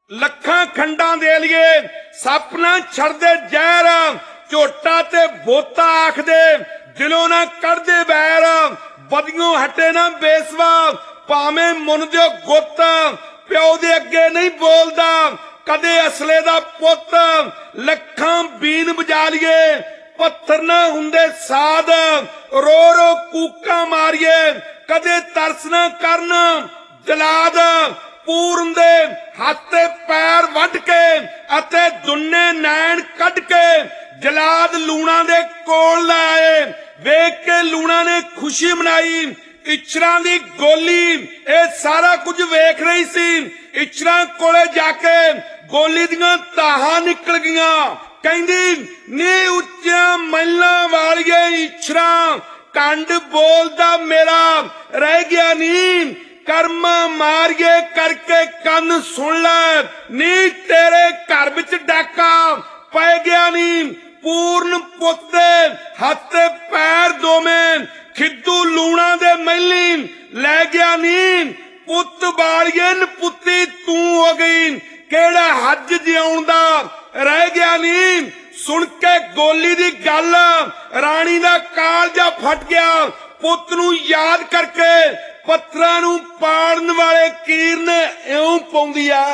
ਲੱਖਾਂ ਖੰਡਾਂ ਦੇ ਲਈਏ ਸੱਪ ਨਾ ਛੱਡਦੇ ਜ਼ਹਿਰ, ਝੋਟਾ ਤੇ ਬੋਤਾ ਆਖਦੇ ਦਿਲੋਂ ਨਾ ਕੱਢਦੇ ਵੈਰ। ਬਦੀਆਂ ਹਟੇ ਨਾ ਬੇਸਵਾ ਭਾਵੇਂ ਮੁੰਨ ਦਿਓ ਗੁੱਤ, ਪਿਓ ਦੇ ਅੱਗੇ ਨਹੀਂ ਬੋਲਦਾ ਕਦੇ ਅਸਲੇ ਦਾ ਪੁੱਤ। ਲੱਖਾਂ ਬੀਨ ਵਜਾ ਲਈਏ ਪੱਥਰ ਨਾ ਹੁੰਦੇ ਸਾਧ, ਰੋ ਰੋ ਕੂਕਾਂ ਮਾਰੀਏ ਕਦੇ ਤਰਸ ਨਾ ਕਰਨ ਜਲਾਦ। ਪੂਰਨ ਦੇ ਹੱਥ ਤੇ ਪੈਰ ਵੱਢ ਕੇ ਅਤੇ ਦੁੰਨੇ ਨੈਣ ਕੱਢ ਕੇ ਜਲਾਦ ਲੂਣਾ ਦੇ ਕੋਲ ਲੈ ਆਏ। ਵੇਖ ਕੇ ਲੂਣਾ ਨੇ ਖੁਸ਼ੀ ਮਨਾਈ, ਇਛਰਾਂ ਦੀ ਗੋਲੀ ਇਹ ਸਾਰਾ ਕੁਝ ਵੇਖ ਰਹੀ ਸੀ। ਇਛਰਾਂ ਕੋਲੇ ਜਾ ਕੇ ਗੋਲੀ ਦੀਆਂ ਤਾਹਾਂ ਨਿਕਲ ਗਈਆਂ, ਕਹਿੰਦੀ ਨੀ ਉੱਚੀਆਂ ਮਹਿਲਾਂ ਵਾਲੀਆਂ ਇਛਰਾਂ, ਕੰਡ ਬੋਲਦਾ ਮੇਰਾ ਰਹਿ ਗਿਆ ਨੀ। ਕਰਮਾ ਮਾਰੀਏ ਕਰਕੇ ਕੰਨ ਸੁਣ ਲੈ ਨੀ, ਤੇਰੇ ਘਰ ਵਿੱਚ ਡਾਕਾ ਪੈ ਗਿਆ ਨੀ। ਪੂਰਨ ਪੁੱਤ ਦੇ ਹੱਥ ਤੇ ਪੈਰ ਦੋਵੇਂ ਖਿੱਦੂ ਲੂਣਾ ਦੇ ਮਹਿਲੀ ਲੈ ਗਿਆ ਨੀ। ਪੁੱਤ ਬਾਲੀਏ ਨਪੁੱਤੀ ਤੂੰ ਹੋ ਗਈ, ਕਿਹੜਾ ਹੱਜ ਜਿਉਣ ਦਾ ਰਹਿ ਗਿਆ ਨੀ। ਸੁਣ ਕੇ ਗੋਲੀ ਦੀ ਗੱਲ ਰਾਣੀ ਦਾ ਕਾਲਜਾ ਫਟ ਗਿਆ। ਪੁੱਤ ਨੂੰ ਯਾਦ ਕਰਕੇ ਪੱਥਰਾਂ ਨੂੰ ਪਾੜਨ ਵਾਲੇ ਕੀਰਨ ਇਉਂ ਪਾਉਂਦੀ ਆ।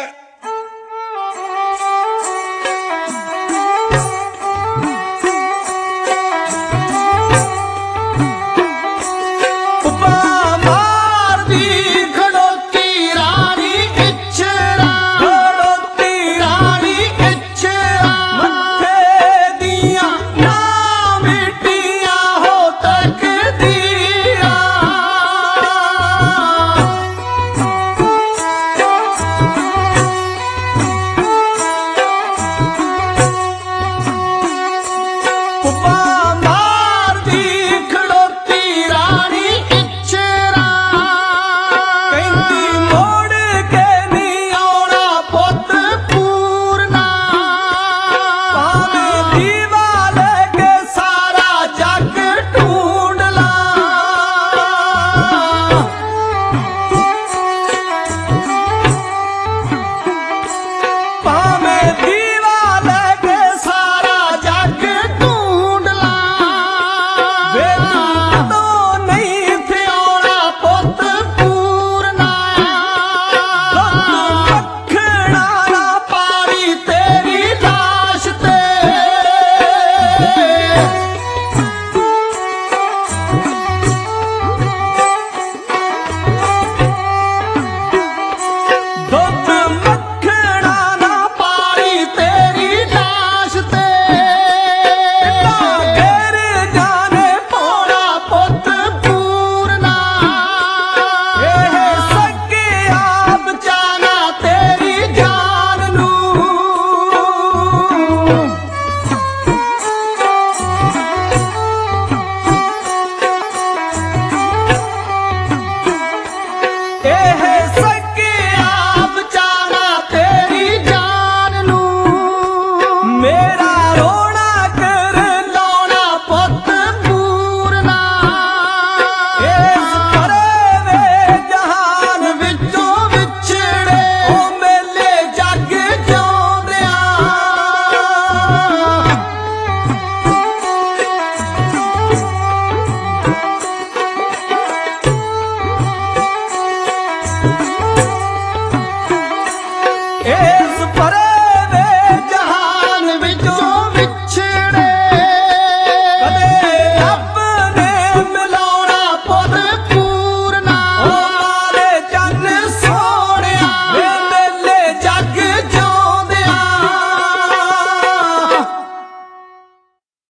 ਇਸ ਭਰੇ ਵੇ ਜਹਾਨ ਵਿੱਚੋਂ